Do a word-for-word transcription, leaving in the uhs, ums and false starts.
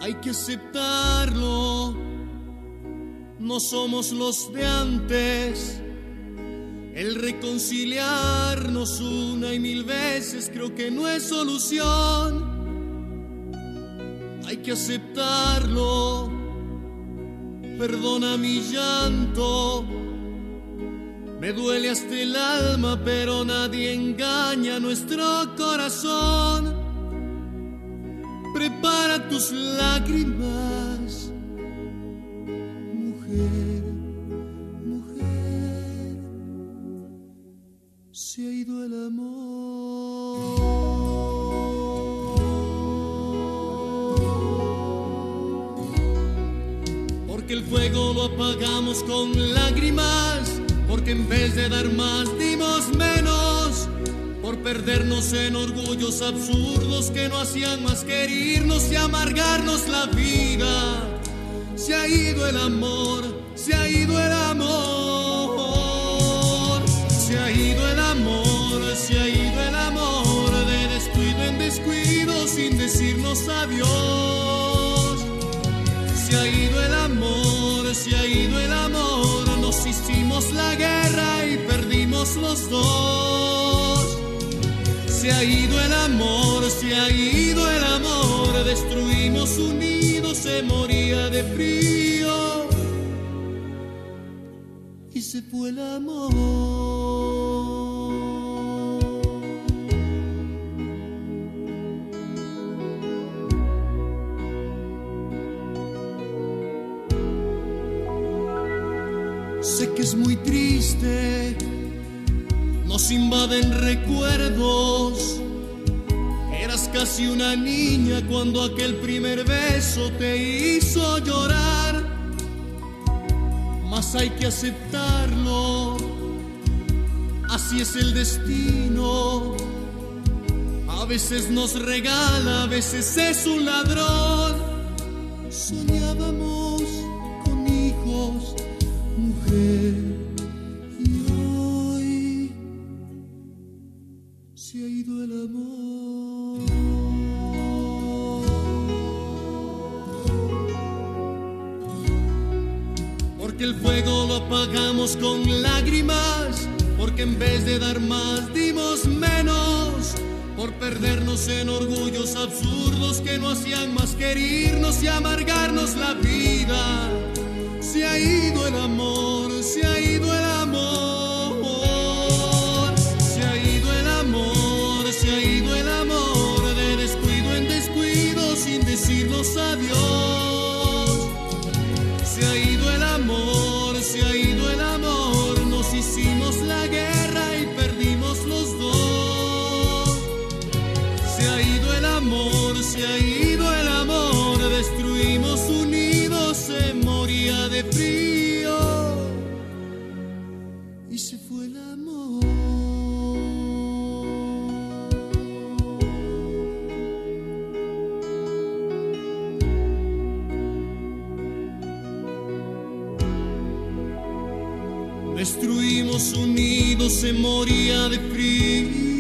hay que aceptarlo. No somos los de antes. El reconciliarnos una y mil veces creo que no es solución. Hay que aceptarlo. Perdona mi llanto. Me duele hasta el alma, pero nadie engaña nuestro corazón. Prepara tus lágrimas, mujer, mujer. Se ha ido el amor. Porque el fuego lo apagamos con lágrimas. Porque en vez de dar más dimos menos, por perdernos en orgullos absurdos que no hacían más que herirnos y amargarnos la vida. Se ha ido el amor, se ha ido el amor, se ha ido el amor, se ha ido el amor, de descuido en descuido sin decirnos adiós. Se ha ido el amor, se ha ido el amor, nos hicimos la guerra y perdimos los dos. Se ha ido el amor, se ha ido el amor, destruimos unidos, se moría de frío y se fue el amor. Sé que es muy triste, nos invaden recuerdos. Eras casi una niña cuando aquel primer beso te hizo llorar. Mas hay que aceptarlo, así es el destino. A veces nos regala, a veces es un ladrón. Soñábamos con hijos, mujer, y hoy se ha ido el amor. Porque el fuego lo apagamos con lágrimas, porque en vez de dar más dimos menos, por perdernos en orgullos absurdos que no hacían más que herirnos y amargarnos la vida. Se ha ido el amor, se ha ido el amor, se ha ido el amor, se ha ido el amor, de descuido en descuido sin decirnos adiós. Se ha ido el amor, se ha ido el amor, nos hicimos la guerra y perdimos los dos. Se ha ido el amor, se ha ido el amor, destruimos unidos, se moría de frío y se fue el amor. Destruimos unidos, se moría de frío